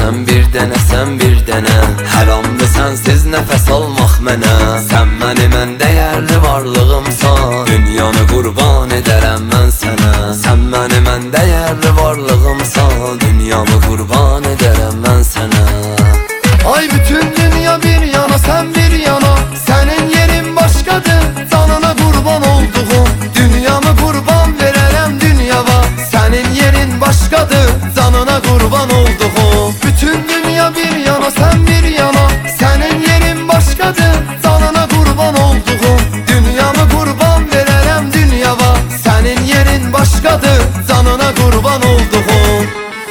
sən bir dənə, sən bir dənə. Hər anda sənsiz nəfəs almaq mənə. Sən mənim ən dəyərli varlığımsan, dünyanı qurban edərəm mən sənə. Sən mənim ən dəyərli varlığımsan, dünyamı qurban edərəm mən sənə. Ay bütün dünya bir yana, sen bir yana. Senin yerin başkadır, canına kurban olduğum. Dünyamı kurban vererem dünyava. Senin yerin başkadır, canına kurban olduğum. Bütün dünya bir yana, sen bir yana. Senin yerin başkadır, canına kurban olduğum. Dünyamı kurban vererem dünyava. Senin yerin başkadır, canına kurban olduğum.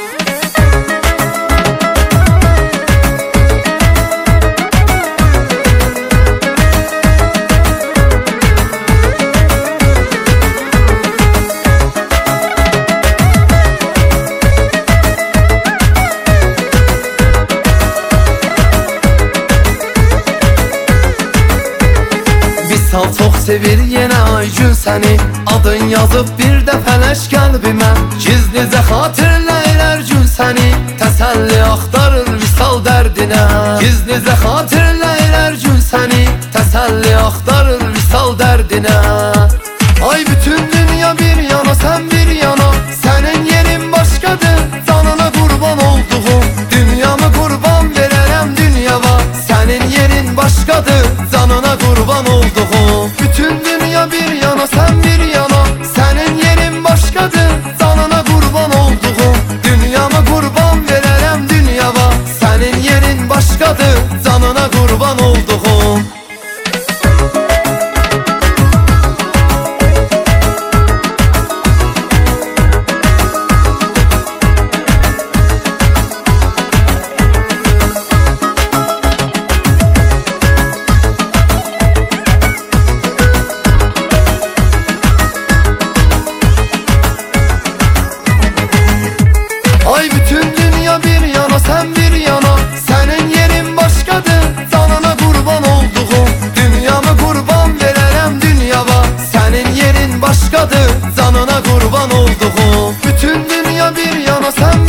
Sal çok sevir yine Aygün seni. Adın yazıp bir dəfələş qəlbimə. Gizlicə xatirləyir hər gün səni. Təsəlli axtarır visal dərdinə. Gizlicə xatirləyir hər gün səni. Təsəlli axtarır visal dərdinə. Ay bütün dünya bir yana, sen bir yana. Senin yerin başkadır, canına kurban olduğum. Dünyamı kurban verərəm dünyava. Senin yerin başkadır, canına kurban olduğum. Bütün dünya bir yana, sen bir yana. Senin yerin başkadır, canına kurban olduğum. Dünyamı kurban verərəm dünyava. Senin yerin başkadır, canına kurban olduğum. Ay bütün dünya bir yana, sen bir yana. Senin yerin başkadır, canına kurban olduğum. Dünyamı kurban verərəm dünyava. Senin yerin başkadır, canına kurban olduğum. Bütün dünya bir yana, sen